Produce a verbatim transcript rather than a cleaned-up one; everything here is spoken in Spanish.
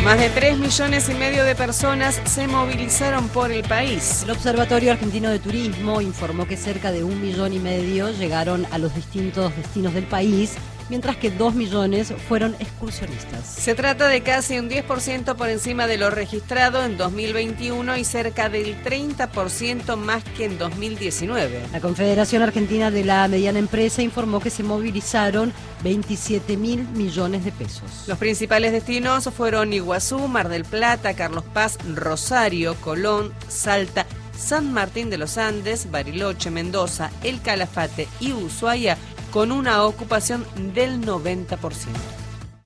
Más de tres millones y medio de personas se movilizaron por el país. El Observatorio Argentino de Turismo informó que cerca de un millón y medio llegaron a los distintos destinos del país, mientras que dos millones fueron excursionistas. Se trata de casi un diez por ciento por encima de lo registrado en dos mil veintiuno y cerca del treinta por ciento más que en dos mil diecinueve. La Confederación Argentina de la Mediana Empresa informó que se movilizaron veintisiete mil millones de pesos. Los principales destinos fueron Iguazú, Mar del Plata, Carlos Paz, Rosario, Colón, Salta, San Martín de los Andes, Bariloche, Mendoza, El Calafate y Ushuaia, con una ocupación del noventa por ciento.